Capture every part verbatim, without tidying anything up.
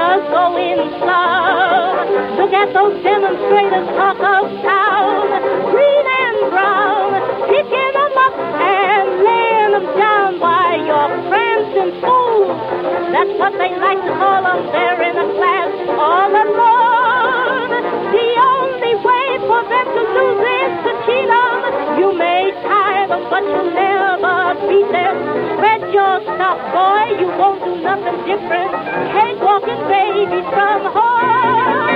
was going slow. Look at those demonstrators talk of town, green and brown, picking them up and laying them down by your friends in school. That's what they like to call them. They're in a class all alone. The only way for them to lose is to cheat them. You may tire them, but you'll never beat them. Spread your stuff, boy, you won't do nothing different. Cake walking babies from home.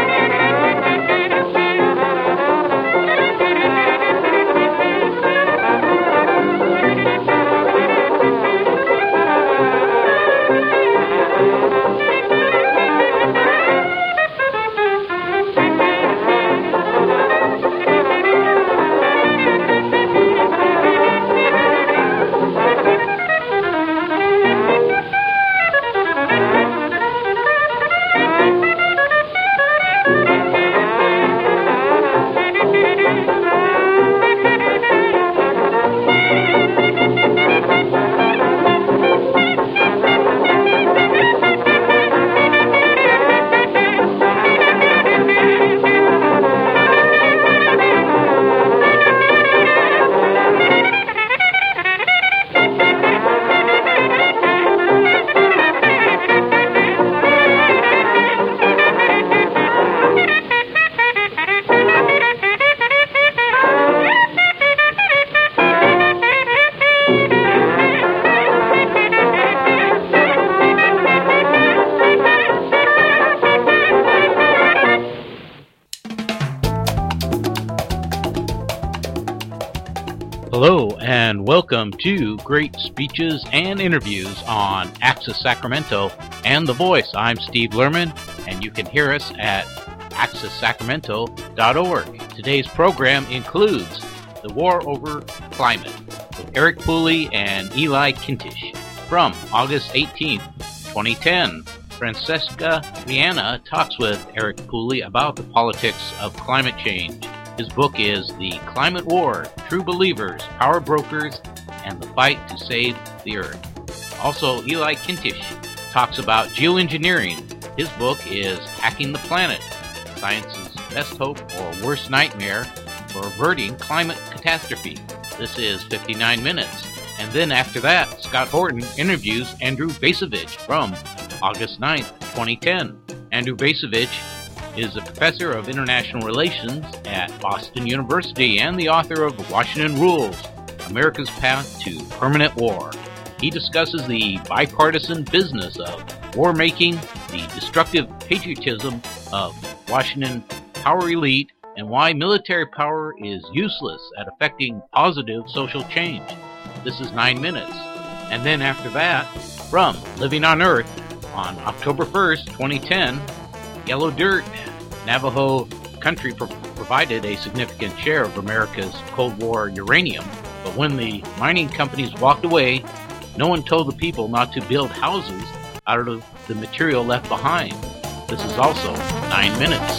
Hello and welcome to Great Speeches and Interviews on Access Sacramento and The Voice. I'm Steve Lerman, and you can hear us at access sacramento dot org. Today's program includes The War Over Climate with Eric Pooley and Eli Kintish from August eighteenth, twenty ten. Francesca Viana talks with Eric Pooley about the politics of climate change. His book is The Climate War, True Believers, Power Brokers, and the Fight to Save the Earth. Also, Eli Kintish talks about geoengineering. His book is Hacking the Planet, Science's Best Hope or Worst Nightmare for Averting Climate Catastrophe. This is fifty-nine minutes. And then after that, Scott Horton interviews Andrew Bacevich from August ninth, twenty ten. Andrew Bacevich is a professor of international relations at Boston University and the author of Washington Rules, America's Path to Permanent War. He discusses the bipartisan business of war making, the destructive patriotism of Washington power elite, and why military power is useless at affecting positive social change. This is nine minutes. And then after that, from Living on Earth on October first, twenty ten, Yellow Dirt. Navajo country pro- provided a significant share of America's Cold War uranium, but when the mining companies walked away, no one told the people not to build houses out of the material left behind. This is also nine minutes.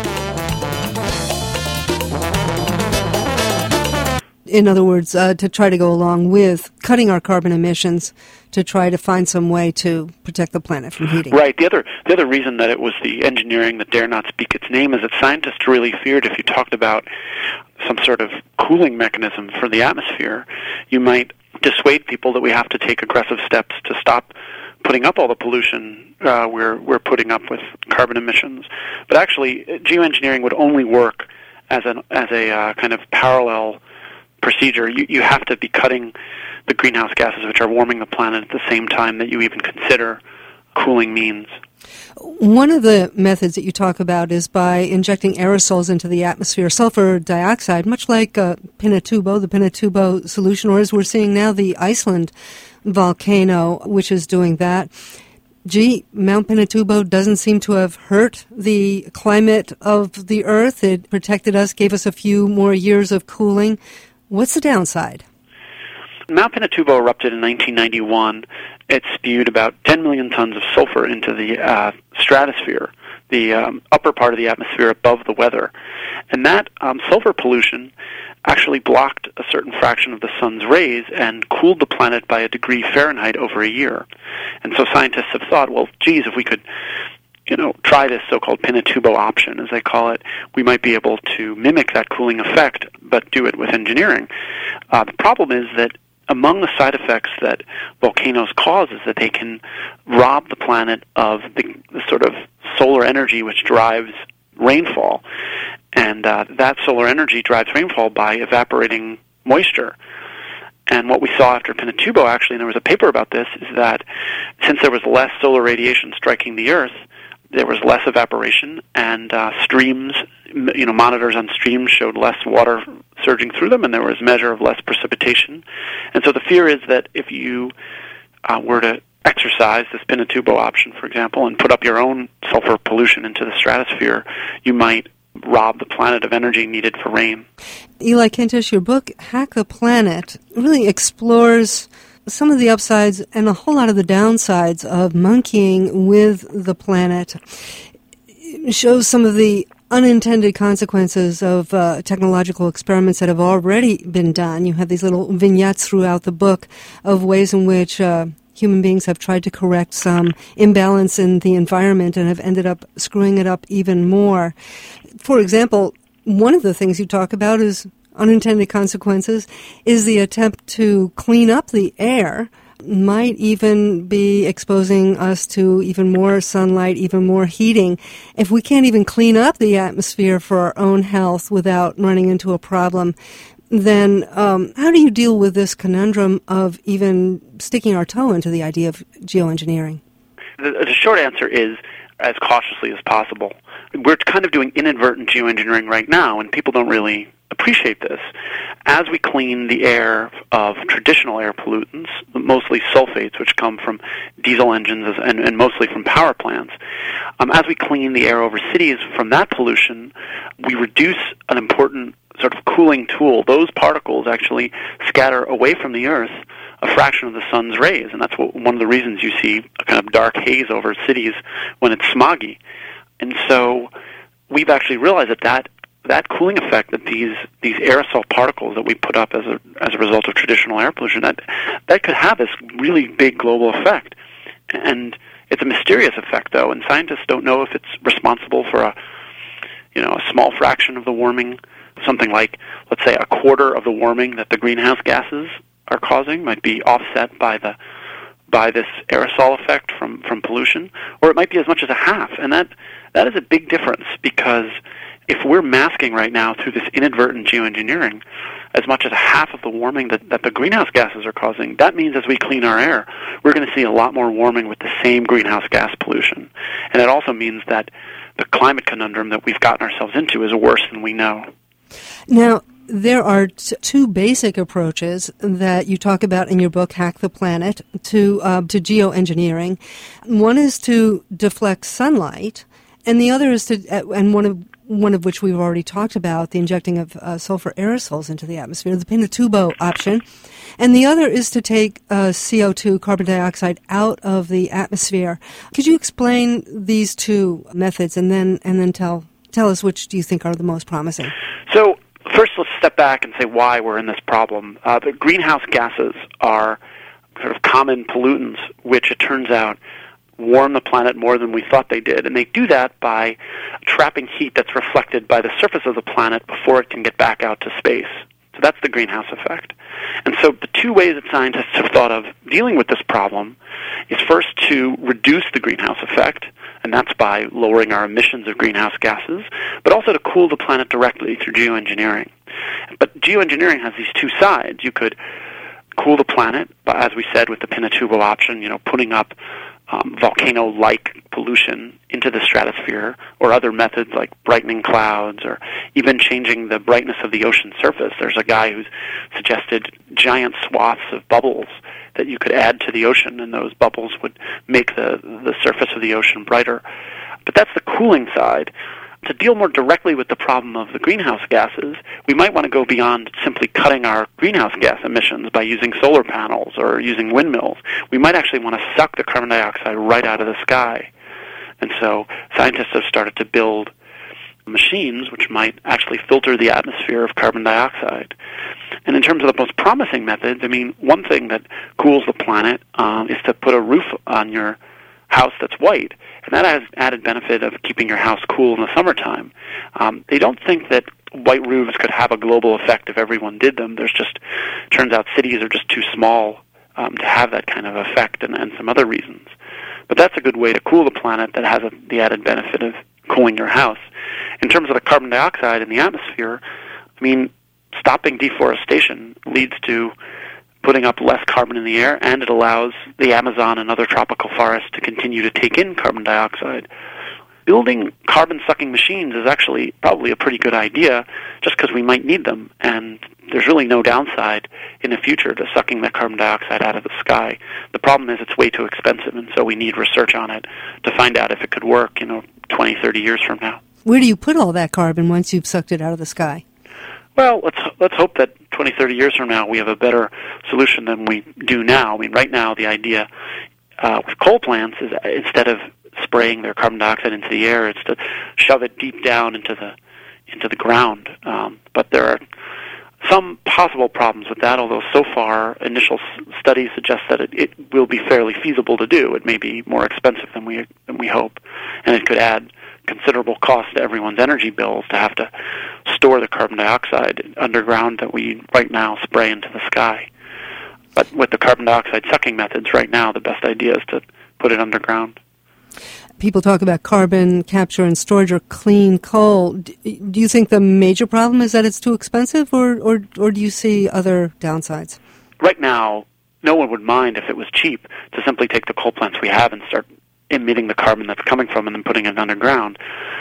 In other words, uh, to try to go along with cutting our carbon emissions to try to find some way to protect the planet from heating. Right. The other the other reason that it was the engineering that dare not speak its name is that scientists really feared if you talked about some sort of cooling mechanism for the atmosphere, you might dissuade people that we have to take aggressive steps to stop putting up all the pollution uh, we're we're putting up with carbon emissions. But actually, geoengineering would only work as an as a uh, kind of parallel procedure. You, you have to be cutting the greenhouse gases which are warming the planet at the same time that you even consider cooling means. One of the methods that you talk about is by injecting aerosols into the atmosphere, sulfur dioxide, much like uh, Pinatubo, the Pinatubo solution, or as we're seeing now, the Iceland volcano, which is doing that. Gee, Mount Pinatubo doesn't seem to have hurt the climate of the Earth. It protected us, gave us a few more years of cooling. What's the downside? Mount Pinatubo erupted in nineteen ninety-one. It spewed about ten million tons of sulfur into the uh, stratosphere, the um, upper part of the atmosphere above the weather. And that um, sulfur pollution actually blocked a certain fraction of the sun's rays and cooled the planet by a degree Fahrenheit over a year. And so scientists have thought, well, geez, if we could you know, try this so-called Pinatubo option, as they call it, we might be able to mimic that cooling effect, but do it with engineering. Uh, the problem is that among the side effects that volcanoes cause is that they can rob the planet of the, the sort of solar energy which drives rainfall. And uh, that solar energy drives rainfall by evaporating moisture. And what we saw after Pinatubo, actually, and there was a paper about this, is that since there was less solar radiation striking the Earth, there was less evaporation, and uh, streams, you know, monitors on streams showed less water surging through them, and there was a measure of less precipitation. And so the fear is that if you uh, were to exercise this Pinatubo option, for example, and put up your own sulfur pollution into the stratosphere, you might rob the planet of energy needed for rain. Eli Kintish, your book, Hack the Planet, really explores some of the upsides and a whole lot of the downsides of monkeying with the planet. It shows some of the unintended consequences of uh, technological experiments that have already been done. You have these little vignettes throughout the book of ways in which uh, human beings have tried to correct some imbalance in the environment and have ended up screwing it up even more. For example, one of the things you talk about is unintended consequences is the attempt to clean up the air might even be exposing us to even more sunlight, even more heating. If we can't even clean up the atmosphere for our own health without running into a problem, then um, how do you deal with this conundrum of even sticking our toe into the idea of geoengineering? The, the short answer is as cautiously as possible. We're kind of doing inadvertent geoengineering right now, and people don't really appreciate this. As we clean the air of traditional air pollutants, mostly sulfates, which come from diesel engines and, and mostly from power plants, um, as we clean the air over cities from that pollution, we reduce an important sort of cooling tool. Those particles actually scatter away from the Earth a fraction of the sun's rays, and that's what, one of the reasons you see a kind of dark haze over cities when it's smoggy. And so we've actually realized that that, that cooling effect, that these, these aerosol particles that we put up as a, as a result of traditional air pollution, that, that could have this really big global effect. And it's a mysterious effect, though, and scientists don't know if it's responsible for a, you know, a small fraction of the warming, something like, let's say, a quarter of the warming that the greenhouse gases are causing might be offset by the by this aerosol effect from, from pollution, or it might be as much as a half. And that that is a big difference, because if we're masking right now through this inadvertent geoengineering as much as a half of the warming that, that the greenhouse gases are causing, that means as we clean our air, we're going to see a lot more warming with the same greenhouse gas pollution. And it also means that the climate conundrum that we've gotten ourselves into is worse than we know. Now, there are t- two basic approaches that you talk about in your book, Hack the Planet, to uh, to geoengineering. One is to deflect sunlight, and the other is to, uh, and one of one of which we've already talked about, the injecting of uh, sulfur aerosols into the atmosphere, the Pinatubo option, and the other is to take uh, C O two, carbon dioxide, out of the atmosphere. Could you explain these two methods, and then and then tell tell us which do you think are the most promising? So, first, let's step back and say why we're in this problem. Uh, the greenhouse gases are sort of common pollutants, which it turns out warm the planet more than we thought they did. And they do that by trapping heat that's reflected by the surface of the planet before it can get back out to space. So that's the greenhouse effect. And so the two ways that scientists have thought of dealing with this problem is first to reduce the greenhouse effect, and that's by lowering our emissions of greenhouse gases, but also to cool the planet directly through geoengineering. But geoengineering has these two sides. You could cool the planet, as we said with the Pinatubo option, you know, putting up um, volcano-like pollution into the stratosphere, or other methods like brightening clouds, or even changing the brightness of the ocean surface. There's a guy who's suggested giant swaths of bubbles that you could add to the ocean, and those bubbles would make the, the surface of the ocean brighter. But that's the cooling side. To deal more directly with the problem of the greenhouse gases, we might want to go beyond simply cutting our greenhouse gas emissions by using solar panels or using windmills. We might actually want to suck the carbon dioxide right out of the sky. And so scientists have started to build machines which might actually filter the atmosphere of carbon dioxide. And in terms of the most promising methods, I mean, one thing that cools the planet um, is to put a roof on your house that's white, and that has added benefit of keeping your house cool in the summertime. Um, they don't think that white roofs could have a global effect if everyone did them. There's just, turns out cities are just too small um, to have that kind of effect, and, and some other reasons. But that's a good way to cool the planet that has a, the added benefit of cooling your house. In terms of the carbon dioxide in the atmosphere, I mean, stopping deforestation leads to putting up less carbon in the air, and it allows the Amazon and other tropical forests to continue to take in carbon dioxide. Building carbon-sucking machines is actually probably a pretty good idea, just because we might need them, and there's really no downside in the future to sucking that carbon dioxide out of the sky. The problem is it's way too expensive, and so we need research on it to find out if it could work, you know, twenty, thirty years from now. Where do you put all that carbon once you've sucked it out of the sky? Well, let's let's hope that twenty, thirty years from now we have a better solution than we do now. I mean, right now the idea uh, with coal plants is instead of spraying their carbon dioxide into the air, it's to shove it deep down into the into the ground. Um, but there are some possible problems with that, although so far initial s- studies suggest that it, it will be fairly feasible to do. It may be more expensive than we than we hope, and it could add considerable cost to everyone's energy bills to have to store the carbon dioxide underground that we right now spray into the sky. But with the carbon dioxide sucking methods right now, the best idea is to put it underground. People talk about carbon capture and storage or clean coal. Do you think the major problem is that it's too expensive, or, or, or do you see other downsides? Right now, no one would mind if it was cheap to simply take the coal plants we have and start emitting the carbon that's coming from and then putting it underground.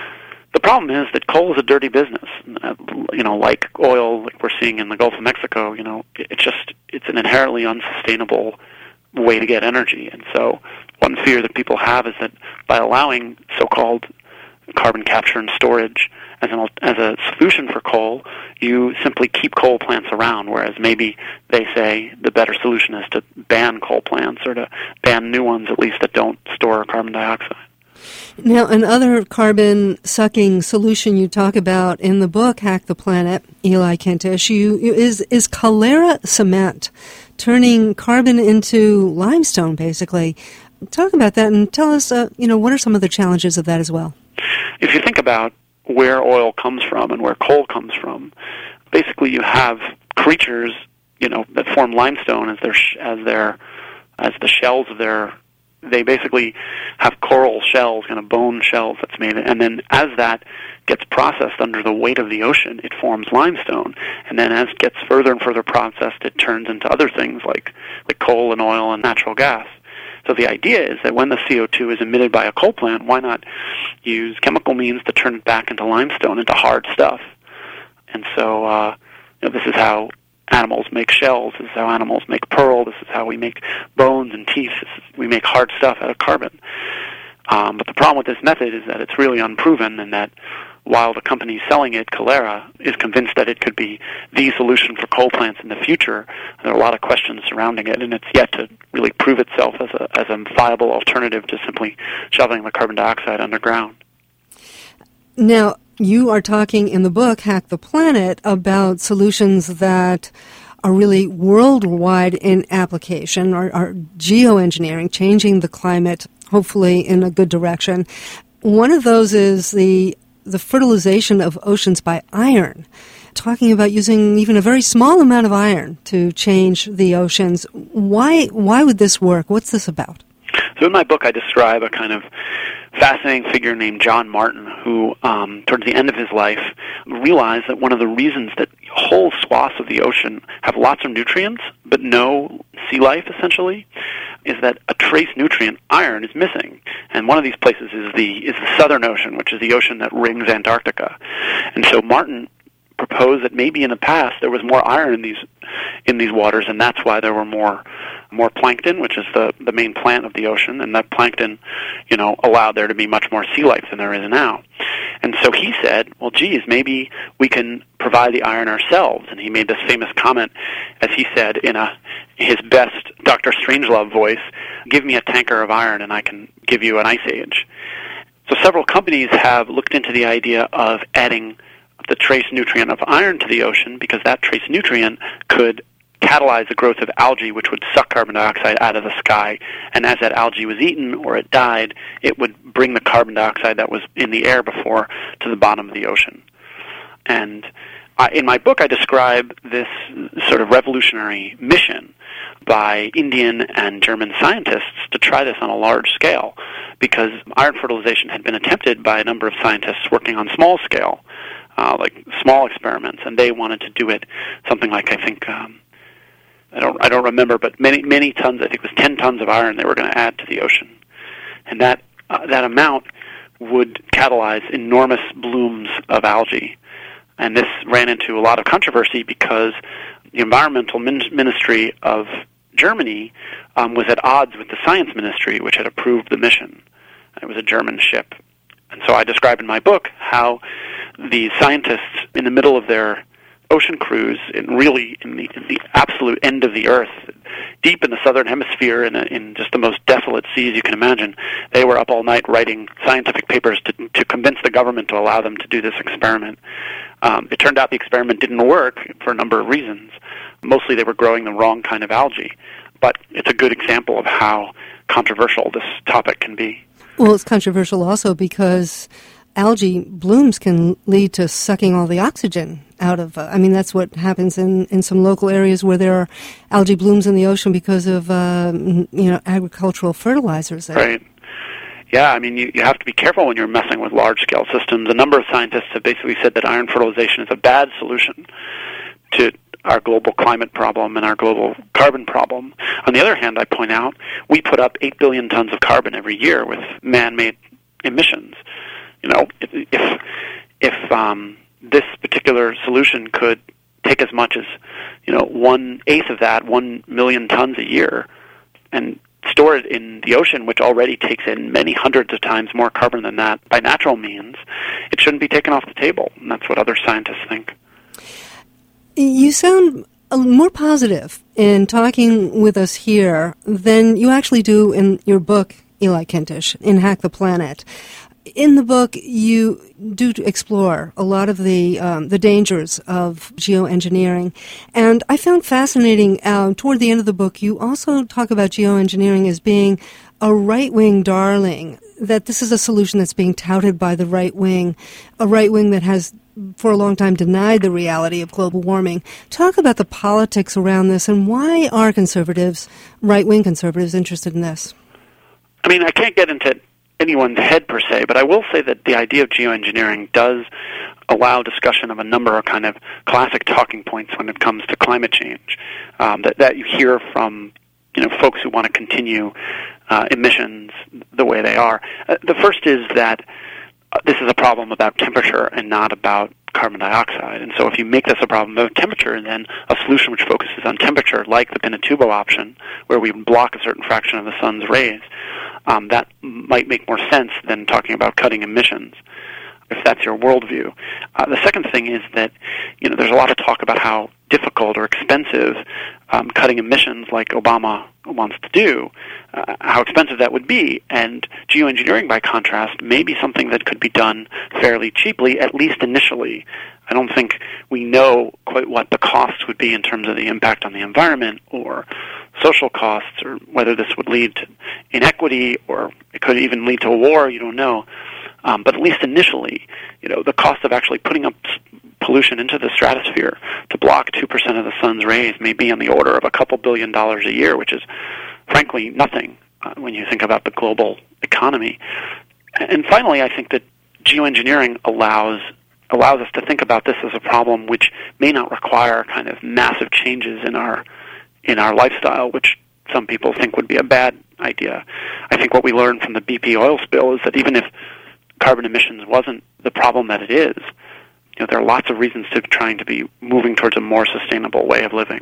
The problem is that coal is a dirty business. Uh, you know, like oil, like we're seeing in the Gulf of Mexico, you know, it's just, it's an inherently unsustainable way to get energy. And so one fear that people have is that by allowing so-called carbon capture and storage as an as a solution for coal, you simply keep coal plants around, whereas maybe they say the better solution is to ban coal plants or to ban new ones, at least that don't store carbon dioxide. Now, another carbon-sucking solution you talk about in the book, Hack the Planet, Eli Kentish, you, is, is Calera cement, turning carbon into limestone, basically. Talk about that and tell us, uh, you know, what are some of the challenges of that as well? If you think about where oil comes from and where coal comes from, basically you have creatures, you know, that form limestone as their as their as the shells of their. They basically have coral shells, kind of bone shells that's made, and then as that gets processed under the weight of the ocean, it forms limestone. And then as it gets further and further processed, it turns into other things like like coal and oil and natural gas. So the idea is that when the C O two is emitted by a coal plant, why not use chemical means to turn it back into limestone, into hard stuff? And so uh, you know, this is how animals make shells. This is how animals make pearl. This is how we make bones and teeth. This is, we make hard stuff out of carbon. Um, but the problem with this method is that it's really unproven, and that while the company selling it, Calera, is convinced that it could be the solution for coal plants in the future, there are a lot of questions surrounding it, and it's yet to really prove itself as a, as a viable alternative to simply shoving the carbon dioxide underground. Now, you are talking in the book, Hack the Planet, about solutions that are really worldwide in application, are, are geoengineering, changing the climate, hopefully in a good direction. One of those is the the fertilization of oceans by iron, talking about using even a very small amount of iron to change the oceans. Why why would this work? What's this about? So in my book, I describe a kind of fascinating figure named John Martin, who, um, towards the end of his life, realized that one of the reasons that whole swaths of the ocean have lots of nutrients, but no sea life, essentially, is that a trace nutrient, iron, is missing. And one of these places is the is the Southern Ocean, which is the ocean that rings Antarctica. And so Martin proposed that maybe in the past there was more iron in these in these waters, and that's why there were more more plankton, which is the the main plant of the ocean, and that plankton, you know, allowed there to be much more sea life than there is now. And so he said, well, geez, maybe we can provide the iron ourselves. And he made this famous comment, as he said in a his best Doctor Strangelove voice, give me a tanker of iron and I can give you an ice age. So several companies have looked into the idea of adding the trace nutrient of iron to the ocean, because that trace nutrient could catalyze the growth of algae, which would suck carbon dioxide out of the sky. And as that algae was eaten or it died, it would bring the carbon dioxide that was in the air before to the bottom of the ocean. And I, in my book, I describe this sort of revolutionary mission by Indian and German scientists to try this on a large scale, because iron fertilization had been attempted by a number of scientists working on small scale, uh, like small experiments, and they wanted to do it something like, I think, um, I don't, I don't remember, but many, many tons. I think it was ten tons of iron they were going to add to the ocean, and that uh, that amount would catalyze enormous blooms of algae. And this ran into a lot of controversy because the environmental min- ministry of Germany um, was at odds with the science ministry, which had approved the mission. It was a German ship. And so I describe in my book how the scientists, in the middle of their ocean cruise, in really in the, in the absolute end of the earth, deep in the southern hemisphere, in, a, in just the most desolate seas you can imagine, they were up all night writing scientific papers to, to convince the government to allow them to do this experiment. Um, it turned out the experiment didn't work for a number of reasons. Mostly they were growing the wrong kind of algae. But it's a good example of how controversial this topic can be. Well, it's controversial also because algae blooms can lead to sucking all the oxygen out of, uh, I mean, that's what happens in, in some local areas where there are algae blooms in the ocean because of, uh, you know, agricultural fertilizers there. Right. Yeah, I mean, you, you have to be careful when you're messing with large-scale systems. A number of scientists have basically said that iron fertilization is a bad solution to our global climate problem and our global carbon problem. On the other hand, I point out, we put up eight billion tons of carbon every year with man-made emissions. You know, if if, if um, this particular solution could take as much as, you know, one-eighth of that, one million tons a year, and store it in the ocean, which already takes in many hundreds of times more carbon than that by natural means, it shouldn't be taken off the table. And that's what other scientists think. You sound more positive in talking with us here than you actually do in your book, Eli Kentish, in Hack the Planet. In the book, you do explore a lot of the um, the dangers of geoengineering, and I found fascinating, uh, toward the end of the book, you also talk about geoengineering as being a right-wing darling, that this is a solution that's being touted by the right wing, a right wing that has for a long time denied the reality of global warming. Talk about the politics around this, and why are conservatives, right-wing conservatives, interested in this? I mean, I can't get into anyone's head per se, but I will say that the idea of geoengineering does allow discussion of a number of kind of classic talking points when it comes to climate change um, that, that you hear from, you know, folks who want to continue uh, emissions the way they are. Uh, the first is that uh, this is a problem about temperature and not about carbon dioxide. And so if you make this a problem about temperature, then a solution which focuses on temperature, like the Pinatubo option, where we block a certain fraction of the sun's rays, um, that might make more sense than talking about cutting emissions, if that's your worldview. Uh, the second thing is that, you know, there's a lot of talk about how difficult or expensive um, cutting emissions, like Obama wants to do, uh, how expensive that would be. And geoengineering, by contrast, may be something that could be done fairly cheaply, at least initially. I don't think we know quite what the cost would be in terms of the impact on the environment or social costs, or whether this would lead to inequity, or it could even lead to a war. You don't know. Um, but at least initially, you know, the cost of actually putting up pollution into the stratosphere to block two percent of the sun's rays may be on the order of a couple billion dollars a year, which is, frankly, nothing uh, when you think about the global economy. And finally, I think that geoengineering allows allows us to think about this as a problem which may not require kind of massive changes in our in our lifestyle, which some people think would be a bad idea. I think what we learned from the B P oil spill is that even if carbon emissions wasn't the problem that it is, you know, there are lots of reasons to trying to be moving towards a more sustainable way of living.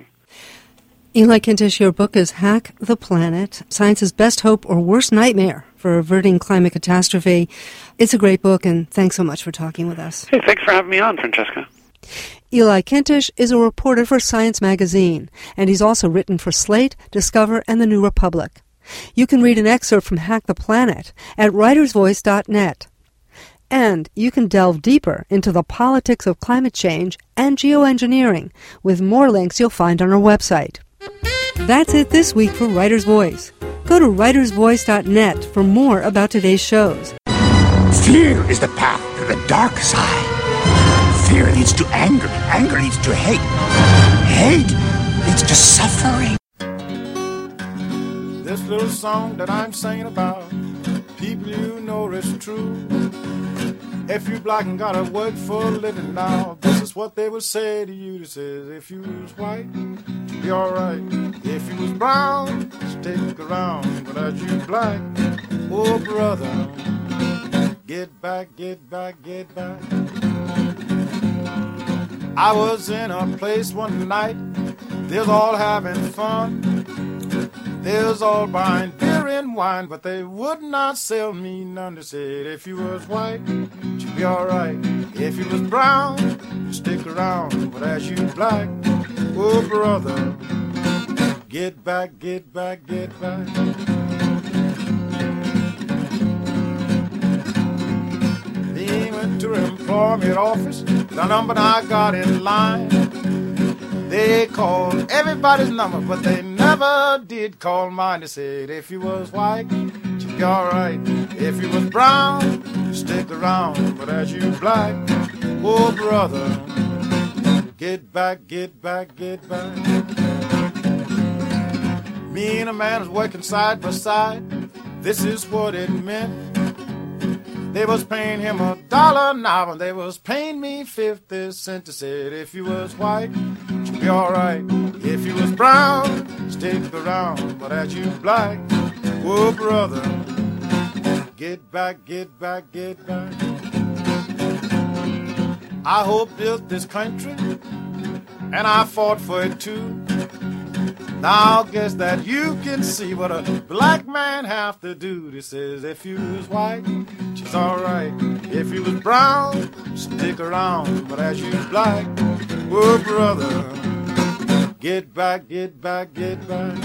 Eli Kentish, your book is Hack the Planet, Science's Best Hope or Worst Nightmare for Averting Climate Catastrophe. It's a great book, and thanks so much for talking with us. Hey, thanks for having me on, Francesca. Eli Kentish is a reporter for Science Magazine, and he's also written for Slate, Discover, and The New Republic. You can read an excerpt from Hack the Planet at writers voice dot net. And you can delve deeper into the politics of climate change and geoengineering with more links you'll find on our website. That's it this week for Writer's Voice. Go to writers voice dot net for more about today's shows. Fear is the path to the dark side. Fear leads to anger. Anger leads to hate. Hate leads to suffering. This little song that I'm singing about, people you know it's true. If you black and gotta work for a living now, this is what they would say to you. They says, if you was white, you'd be alright. If you was brown, stick around. But as you black, oh brother, get back, get back, get back. I was in a place one night, they was all having fun. They was all buying beer and wine, but they would not sell me none. They said, if you was white, you'd be alright. If you was brown, you stick around. But as you black, oh brother, get back, get back, get back. They went to the employment office, the number I got in line. They called everybody's number, but they never did call mine. They said, if you was white, you'd be alright. If you was brown, you stick around. But as you black, oh brother, get back, get back, get back. Me and a man was working side by side. This is what it meant. They was paying him a dollar an hour, and they was paying me fifty cents. They said, if you was white, you'd be alright. If you was brown, stick around. But as you black, oh brother, get back, get back, get back. I hope built this country, and I fought for it too. Now I guess that you can see what a black man have to do. This says, if you was white, she's alright. If you was brown, stick around. But as you black, oh brother, get back, get back, get back.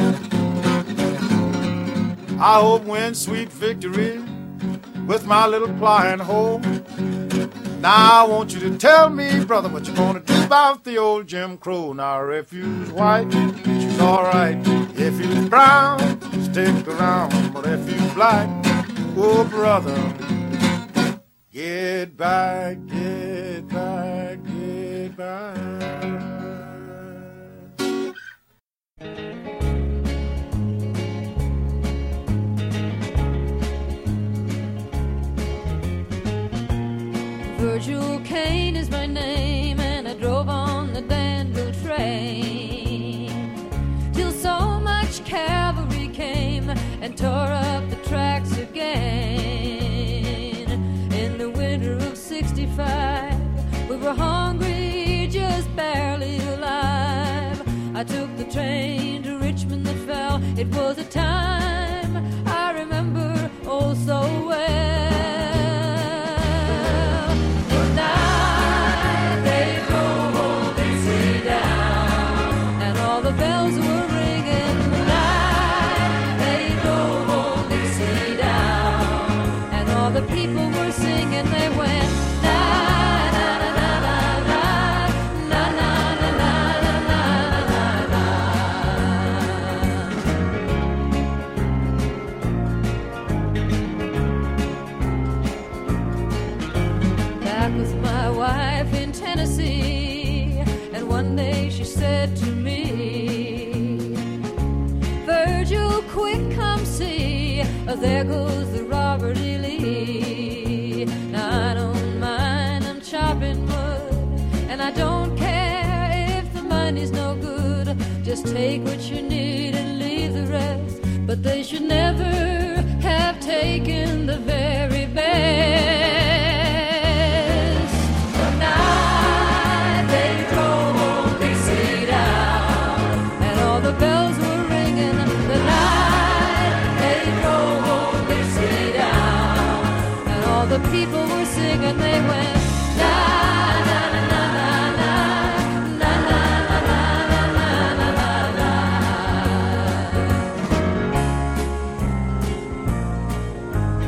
I hope win sweet victory with my little ply and hoe. Now I want you to tell me, brother, what you gonna do about the old Jim Crow. Now if you was white, she's alright. If you was brown, stick around. But if you black, oh brother, get back, get back, get back. Virgil Kane is my name, and I drove on the Danville train till so much cavalry came and tore up the tracks again. In the winter of sixty-five, we were hungry, just barely alive. I took the train to Richmond that fell. It was a time I remember oh so well. Bells were ringing the night they drove old Dixie down, and all the people were singing. They went na na na na na na na na na na na. Back with my wife in Tennessee, and one day she said to me, Virgil, quick, come see, oh, there goes the Robert E. Lee. Now I don't mind, I'm chopping wood, and I don't care if the money's no good. Just take what you need and leave the rest. But they should never have taken the very best. Tonight they drove old Dixie down, and all the bells were ringing. The night they drove old Dixie down, and all the people were singing. They went na na na na na na na na na na na na.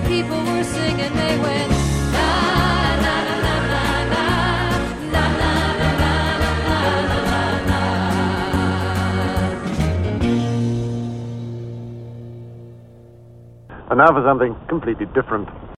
people were singing, they went, na, na, na, na, na, na, na, na, na, na, na, na. And now for something completely different.